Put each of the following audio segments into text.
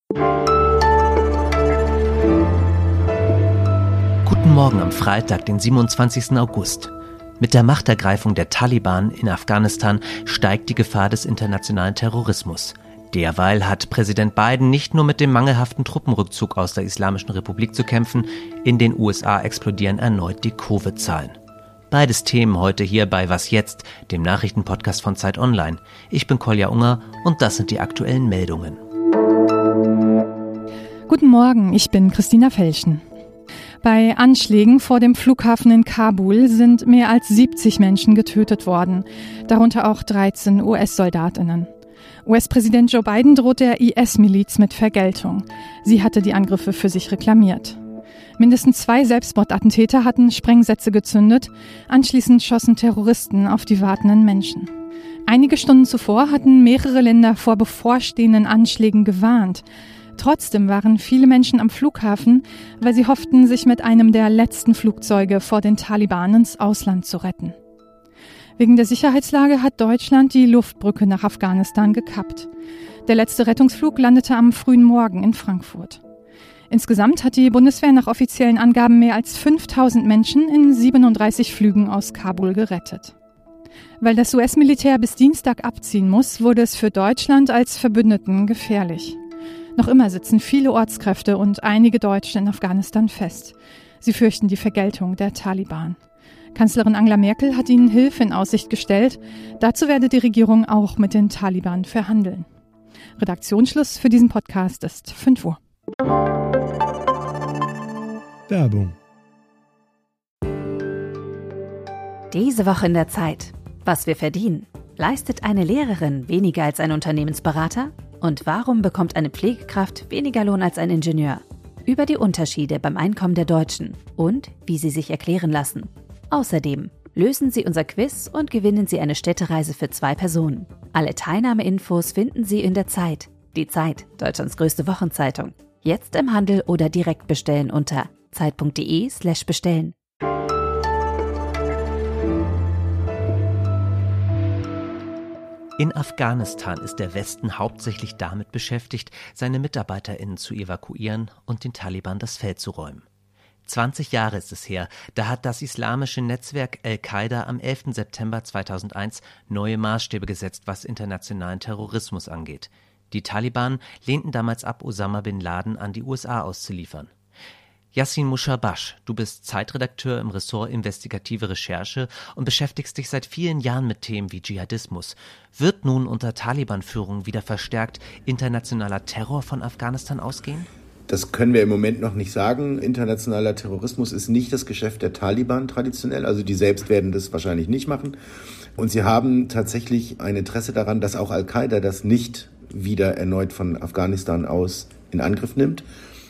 Guten Morgen am Freitag, den 27. August. Mit der Machtergreifung der Taliban in Afghanistan steigt die Gefahr des internationalen Terrorismus. Derweil hat Präsident Biden nicht nur mit dem mangelhaften Truppenrückzug aus der Islamischen Republik zu kämpfen, in den USA explodieren erneut die Covid-Zahlen. Beides Themen heute hier bei Was jetzt, dem Nachrichtenpodcast von Zeit Online. Ich bin Kolja Unger und das sind die aktuellen Meldungen. Guten Morgen, ich bin Christina Felschen. Bei Anschlägen vor dem Flughafen in Kabul sind mehr als 70 Menschen getötet worden, darunter auch 13 US-SoldatInnen. US-Präsident Joe Biden droht der IS-Miliz mit Vergeltung. Sie hatte die Angriffe für sich reklamiert. Mindestens 2 Selbstmordattentäter hatten Sprengsätze gezündet. Anschließend schossen Terroristen auf die wartenden Menschen. Einige Stunden zuvor hatten mehrere Länder vor bevorstehenden Anschlägen gewarnt. Trotzdem waren viele Menschen am Flughafen, weil sie hofften, sich mit einem der letzten Flugzeuge vor den Taliban ins Ausland zu retten. Wegen der Sicherheitslage hat Deutschland die Luftbrücke nach Afghanistan gekappt. Der letzte Rettungsflug landete am frühen Morgen in Frankfurt. Insgesamt hat die Bundeswehr nach offiziellen Angaben mehr als 5000 Menschen in 37 Flügen aus Kabul gerettet. Weil das US-Militär bis Dienstag abziehen muss, wurde es für Deutschland als Verbündeten gefährlich. Noch immer sitzen viele Ortskräfte und einige Deutsche in Afghanistan fest. Sie fürchten die Vergeltung der Taliban. Kanzlerin Angela Merkel hat ihnen Hilfe in Aussicht gestellt. Dazu werde die Regierung auch mit den Taliban verhandeln. Redaktionsschluss für diesen Podcast ist 5 Uhr. Werbung. Diese Woche in der Zeit. Was wir verdienen. Leistet eine Lehrerin weniger als ein Unternehmensberater? Und warum bekommt eine Pflegekraft weniger Lohn als ein Ingenieur? Über die Unterschiede beim Einkommen der Deutschen und wie sie sich erklären lassen. Außerdem lösen Sie unser Quiz und gewinnen Sie eine Städtereise für 2 Personen. Alle Teilnahmeinfos finden Sie in der Zeit. Die Zeit, Deutschlands größte Wochenzeitung. Jetzt im Handel oder direkt bestellen unter zeit.de/bestellen. In Afghanistan ist der Westen hauptsächlich damit beschäftigt, seine MitarbeiterInnen zu evakuieren und den Taliban das Feld zu räumen. 20 Jahre ist es her, da hat das islamische Netzwerk Al-Qaida am 11. September 2001 neue Maßstäbe gesetzt, was internationalen Terrorismus angeht. Die Taliban lehnten damals ab, Osama bin Laden an die USA auszuliefern. Yassin Mushabash, du bist Zeitredakteur im Ressort Investigative Recherche und beschäftigst dich seit vielen Jahren mit Themen wie Dschihadismus. Wird nun unter Taliban-Führung wieder verstärkt internationaler Terror von Afghanistan ausgehen? Das können wir im Moment noch nicht sagen. Internationaler Terrorismus ist nicht das Geschäft der Taliban traditionell. Also die selbst werden das wahrscheinlich nicht machen. Und sie haben tatsächlich ein Interesse daran, dass auch Al-Qaida das nicht wieder erneut von Afghanistan aus in Angriff nimmt,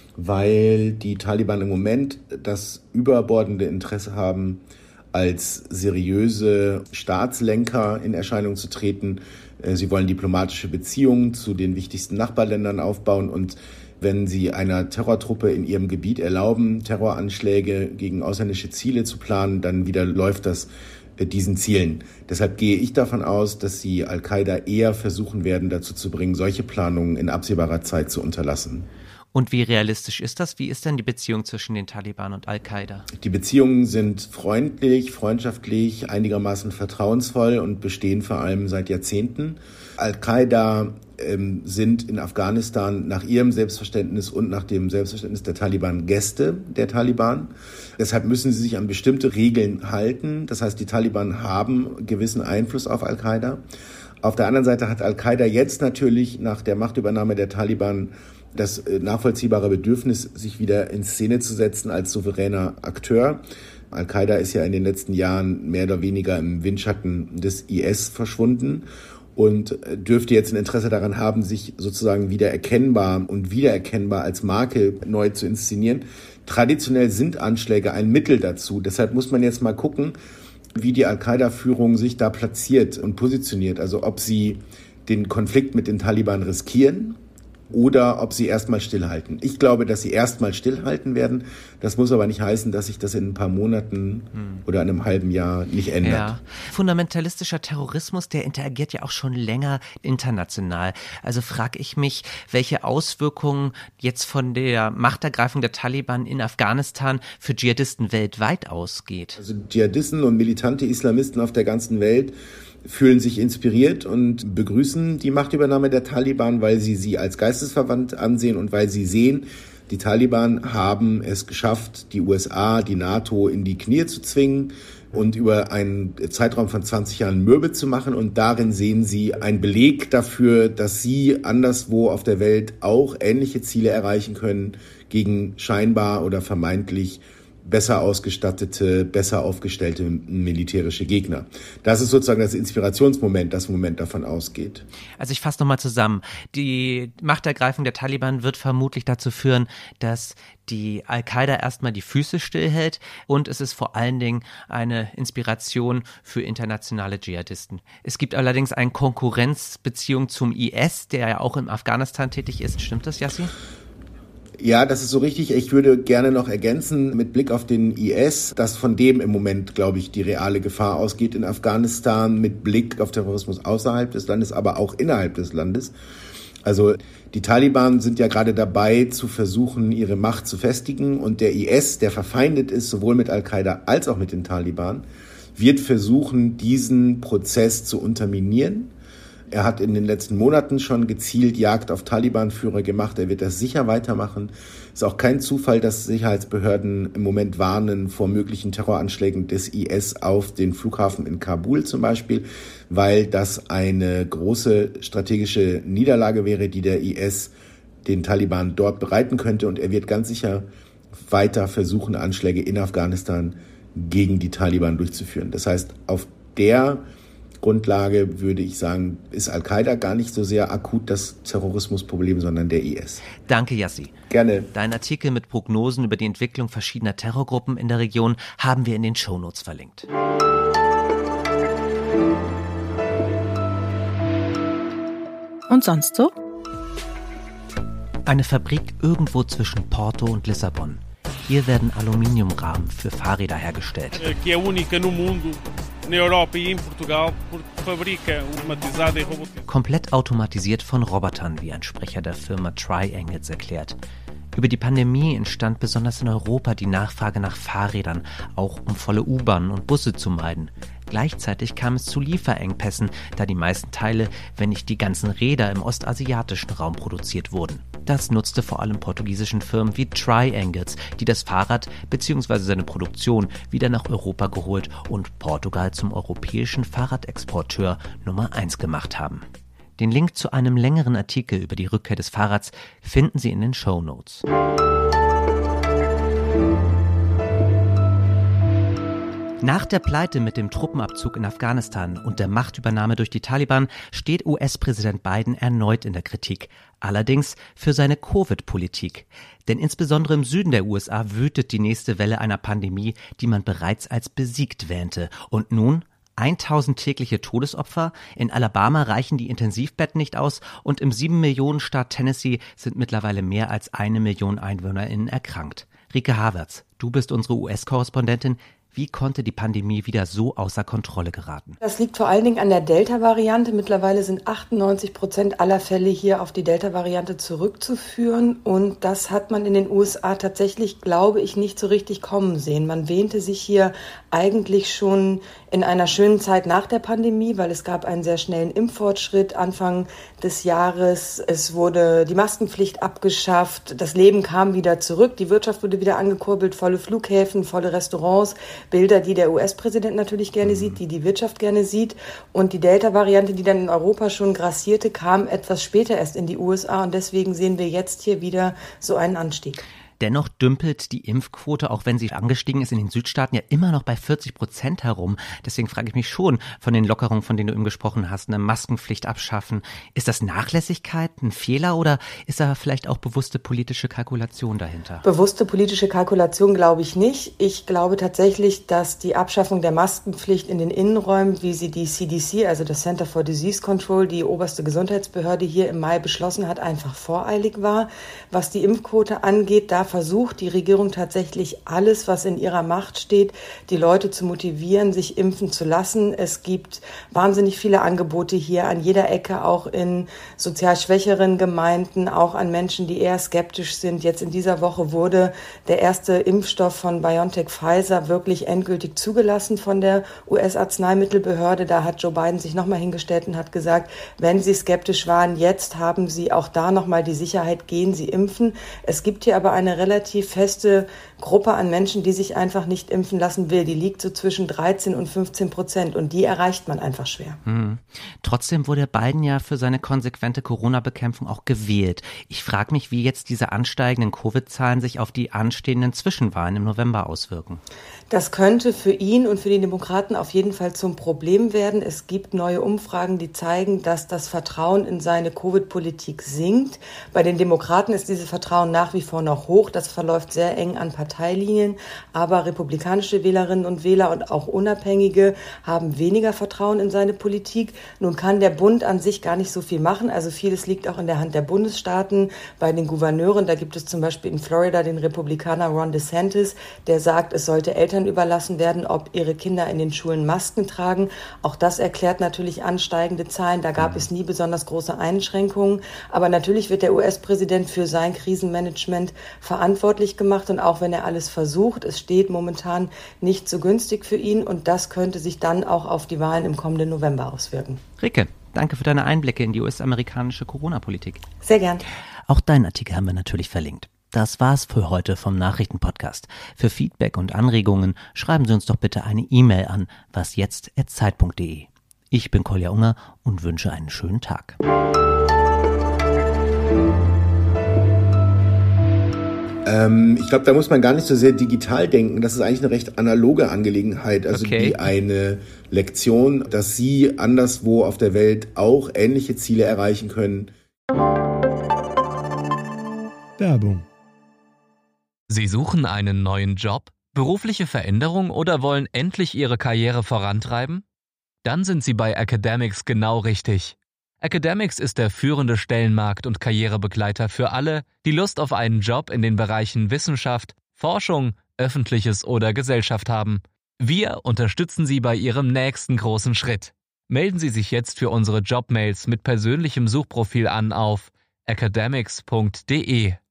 weil die Taliban im Moment das überbordende Interesse haben, als seriöse Staatslenker in Erscheinung zu treten. Sie wollen diplomatische Beziehungen zu den wichtigsten Nachbarländern aufbauen und wenn sie einer Terrortruppe in ihrem Gebiet erlauben, Terroranschläge gegen ausländische Ziele zu planen, dann widerläuft das diesen Zielen. Deshalb gehe ich davon aus, dass sie Al-Qaida eher versuchen werden, dazu zu bringen, solche Planungen in absehbarer Zeit zu unterlassen. Und wie realistisch ist das? Wie ist denn die Beziehung zwischen den Taliban und Al-Qaida? Die Beziehungen sind freundlich, freundschaftlich, einigermaßen vertrauensvoll und bestehen vor allem seit Jahrzehnten. Al-Qaida sind in Afghanistan nach ihrem Selbstverständnis und nach dem Selbstverständnis der Taliban Gäste der Taliban. Deshalb müssen sie sich an bestimmte Regeln halten. Das heißt, die Taliban haben gewissen Einfluss auf Al-Qaida. Auf der anderen Seite hat Al-Qaida jetzt natürlich nach der Machtübernahme der Taliban das nachvollziehbare Bedürfnis, sich wieder in Szene zu setzen als souveräner Akteur. Al-Qaida ist ja in den letzten Jahren mehr oder weniger im Windschatten des IS verschwunden und dürfte jetzt ein Interesse daran haben, sich sozusagen wieder erkennbar als Marke neu zu inszenieren. Traditionell sind Anschläge ein Mittel dazu. Deshalb muss man jetzt mal gucken, wie die Al-Qaida-Führung sich da platziert und positioniert. Also ob sie den Konflikt mit den Taliban riskieren oder ob sie erstmal stillhalten. Ich glaube, dass sie erstmal stillhalten werden. Das muss aber nicht heißen, dass sich das in ein paar Monaten oder einem halben Jahr nicht ändert. Ja. Fundamentalistischer Terrorismus, der interagiert ja auch schon länger international. Also frage ich mich, welche Auswirkungen jetzt von der Machtergreifung der Taliban in Afghanistan für Dschihadisten weltweit ausgeht. Also Dschihadisten und militante Islamisten auf der ganzen Welt fühlen sich inspiriert und begrüßen die Machtübernahme der Taliban, weil sie als geistesverwandt ansehen und weil sie sehen, die Taliban haben es geschafft, die USA, die NATO in die Knie zu zwingen und über einen Zeitraum von 20 Jahren mürbe zu machen. Und darin sehen sie einen Beleg dafür, dass sie anderswo auf der Welt auch ähnliche Ziele erreichen können gegen scheinbar oder vermeintlich besser ausgestattete, besser aufgestellte militärische Gegner. Das ist sozusagen das Inspirationsmoment, das im Moment davon ausgeht. Also ich fasse nochmal zusammen. Die Machtergreifung der Taliban wird vermutlich dazu führen, dass die Al-Qaida erstmal die Füße stillhält und es ist vor allen Dingen eine Inspiration für internationale Dschihadisten. Es gibt allerdings eine Konkurrenzbeziehung zum IS, der ja auch in Afghanistan tätig ist. Stimmt das, Yassi? Ja, das ist so richtig. Ich würde gerne noch ergänzen mit Blick auf den IS, dass von dem im Moment, glaube ich, die reale Gefahr ausgeht in Afghanistan mit Blick auf Terrorismus außerhalb des Landes, aber auch innerhalb des Landes. Also die Taliban sind ja gerade dabei, zu versuchen, ihre Macht zu festigen und der IS, der verfeindet ist, sowohl mit Al-Qaida als auch mit den Taliban, wird versuchen, diesen Prozess zu unterminieren. Er hat in den letzten Monaten schon gezielt Jagd auf Taliban-Führer gemacht. Er wird das sicher weitermachen. Es ist auch kein Zufall, dass Sicherheitsbehörden im Moment warnen vor möglichen Terroranschlägen des IS auf den Flughafen in Kabul zum Beispiel, weil das eine große strategische Niederlage wäre, die der IS den Taliban dort bereiten könnte. Und er wird ganz sicher weiter versuchen, Anschläge in Afghanistan gegen die Taliban durchzuführen. Das heißt, auf der Grundlage würde ich sagen, ist Al-Qaida gar nicht so sehr akut das Terrorismusproblem, sondern der IS. Danke, Yassi. Gerne. Dein Artikel mit Prognosen über die Entwicklung verschiedener Terrorgruppen in der Region haben wir in den Shownotes verlinkt. Und sonst so? Eine Fabrik irgendwo zwischen Porto und Lissabon. Hier werden Aluminiumrahmen für Fahrräder hergestellt. Que é única no mundo, na Europa e em Portugal, porque fabrica automatizada e robotizada. Komplett automatisiert von Robotern, wie ein Sprecher der Firma Triangles erklärt. Über die Pandemie entstand besonders in Europa die Nachfrage nach Fahrrädern, auch um volle U-Bahnen und Busse zu meiden. Gleichzeitig kam es zu Lieferengpässen, da die meisten Teile, wenn nicht die ganzen Räder, im ostasiatischen Raum produziert wurden. Das nutzte vor allem portugiesischen Firmen wie Triangles, die das Fahrrad bzw. seine Produktion wieder nach Europa geholt und Portugal zum europäischen Fahrradexporteur Nummer 1 gemacht haben. Den Link zu einem längeren Artikel über die Rückkehr des Fahrrads finden Sie in den Shownotes. Nach der Pleite mit dem Truppenabzug in Afghanistan und der Machtübernahme durch die Taliban steht US-Präsident Biden erneut in der Kritik. Allerdings für seine Covid-Politik. Denn insbesondere im Süden der USA wütet die nächste Welle einer Pandemie, die man bereits als besiegt wähnte. Und nun 1000 tägliche Todesopfer, in Alabama reichen die Intensivbetten nicht aus und im 7-Millionen-Staat Tennessee sind mittlerweile mehr als 1 Million EinwohnerInnen erkrankt. Rike Havertz, du bist unsere US-Korrespondentin. Wie konnte die Pandemie wieder so außer Kontrolle geraten? Das liegt vor allen Dingen an der Delta-Variante. Mittlerweile sind 98% aller Fälle hier auf die Delta-Variante zurückzuführen. Und das hat man in den USA tatsächlich, glaube ich, nicht so richtig kommen sehen. Man wähnte sich hier eigentlich schon in einer schönen Zeit nach der Pandemie, weil es gab einen sehr schnellen Impffortschritt Anfang des Jahres. Es wurde die Maskenpflicht abgeschafft. Das Leben kam wieder zurück. Die Wirtschaft wurde wieder angekurbelt. Volle Flughäfen, volle Restaurants. Bilder, die der US-Präsident natürlich gerne sieht, die Wirtschaft gerne sieht. Und die Delta-Variante, die dann in Europa schon grassierte, kam etwas später erst in die USA. Und deswegen sehen wir jetzt hier wieder so einen Anstieg. Dennoch dümpelt die Impfquote, auch wenn sie angestiegen ist, in den Südstaaten ja immer noch bei 40% herum. Deswegen frage ich mich schon, von den Lockerungen, von denen du eben gesprochen hast, eine Maskenpflicht abschaffen, ist das Nachlässigkeit, ein Fehler oder ist da vielleicht auch bewusste politische Kalkulation dahinter? Bewusste politische Kalkulation glaube ich nicht. Ich glaube tatsächlich, dass die Abschaffung der Maskenpflicht in den Innenräumen, wie sie die CDC, also das Center for Disease Control, die oberste Gesundheitsbehörde hier im Mai beschlossen hat, einfach voreilig war. Was die Impfquote angeht, da versucht die Regierung tatsächlich alles, was in ihrer Macht steht, die Leute zu motivieren, sich impfen zu lassen. Es gibt wahnsinnig viele Angebote hier an jeder Ecke, auch in sozial schwächeren Gemeinden, auch an Menschen, die eher skeptisch sind. Jetzt in dieser Woche wurde der erste Impfstoff von BioNTech Pfizer wirklich endgültig zugelassen von der US-Arzneimittelbehörde. Da hat Joe Biden sich nochmal hingestellt und hat gesagt, wenn Sie skeptisch waren, jetzt haben Sie auch da nochmal die Sicherheit, gehen Sie impfen. Es gibt hier aber eine relativ feste Gruppe an Menschen, die sich einfach nicht impfen lassen will. Die liegt so zwischen 13 und 15% und die erreicht man einfach schwer. Trotzdem wurde Biden ja für seine konsequente Corona-Bekämpfung auch gewählt. Ich frage mich, wie jetzt diese ansteigenden Covid-Zahlen sich auf die anstehenden Zwischenwahlen im November auswirken. Das könnte für ihn und für die Demokraten auf jeden Fall zum Problem werden. Es gibt neue Umfragen, die zeigen, dass das Vertrauen in seine Covid-Politik sinkt. Bei den Demokraten ist dieses Vertrauen nach wie vor noch hoch. Das verläuft sehr eng an Parteilinien. Aber republikanische Wählerinnen und Wähler und auch Unabhängige haben weniger Vertrauen in seine Politik. Nun kann der Bund an sich gar nicht so viel machen. Also vieles liegt auch in der Hand der Bundesstaaten. Bei den Gouverneuren, da gibt es zum Beispiel in Florida den Republikaner Ron DeSantis, der sagt, es sollte Eltern überlassen werden, ob ihre Kinder in den Schulen Masken tragen. Auch das erklärt natürlich ansteigende Zahlen. Da gab es nie besonders große Einschränkungen. Aber natürlich wird der US-Präsident für sein Krisenmanagement verantwortlich gemacht. Und auch wenn er alles versucht, es steht momentan nicht so günstig für ihn. Und das könnte sich dann auch auf die Wahlen im kommenden November auswirken. Rike, danke für deine Einblicke in die US-amerikanische Corona-Politik. Sehr gern. Auch deinen Artikel haben wir natürlich verlinkt. Das war's für heute vom Nachrichtenpodcast. Für Feedback und Anregungen schreiben Sie uns doch bitte eine E-Mail an wasjetzt@zeit.de. Ich bin Kolja Unger und wünsche einen schönen Tag. Ich glaube, da muss man gar nicht so sehr digital denken. Das ist eigentlich eine recht analoge Angelegenheit. Also Okay. Wie eine Lektion, dass Sie anderswo auf der Welt auch ähnliche Ziele erreichen können. Werbung. Sie suchen einen neuen Job, berufliche Veränderung oder wollen endlich Ihre Karriere vorantreiben? Dann sind Sie bei Academics genau richtig. Academics ist der führende Stellenmarkt- und Karrierebegleiter für alle, die Lust auf einen Job in den Bereichen Wissenschaft, Forschung, Öffentliches oder Gesellschaft haben. Wir unterstützen Sie bei Ihrem nächsten großen Schritt. Melden Sie sich jetzt für unsere Jobmails mit persönlichem Suchprofil an auf academics.de.